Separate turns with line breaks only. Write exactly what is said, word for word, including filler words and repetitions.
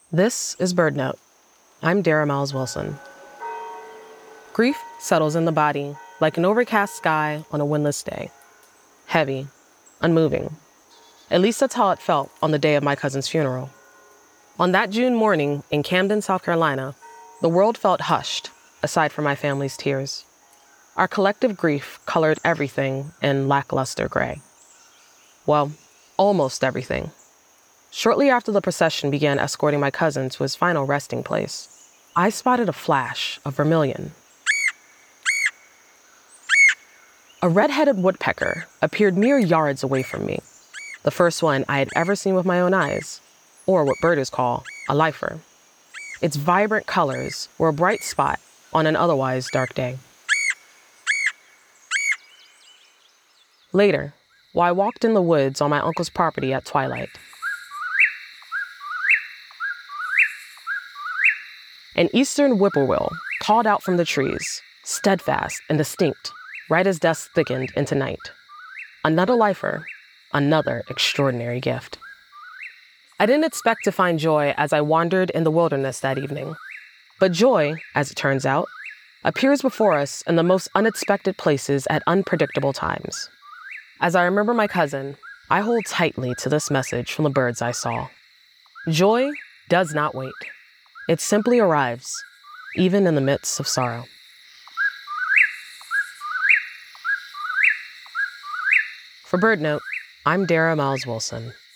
This is BirdNote. I'm Dara Miles Wilson. Grief settles in the body like an overcast sky on a windless day. Heavy, unmoving. At least that's how it felt on the day of my cousin's funeral. On that June morning in Camden, South Carolina, the world felt hushed, aside from my family's tears. Our collective grief colored everything in lackluster gray. Well, almost everything. Shortly after the procession began escorting my cousin to his final resting place, I spotted a flash of vermilion. A red-headed woodpecker appeared mere yards away from me, the first one I had ever seen with my own eyes, or what birders call a lifer. Its vibrant colors were a bright spot on an otherwise dark day. Later, while I walked in the woods on my uncle's property at twilight, an eastern whippoorwill called out from the trees, steadfast and distinct, right as dusk thickened into night. Another lifer, another extraordinary gift. I didn't expect to find joy as I wandered in the wilderness that evening. But joy, as it turns out, appears before us in the most unexpected places at unpredictable times. As I remember my cousin, I hold tightly to this message from the birds I saw. Joy does not wait. It simply arrives, even in the midst of sorrow. For BirdNote, I'm Dara Miles Wilson.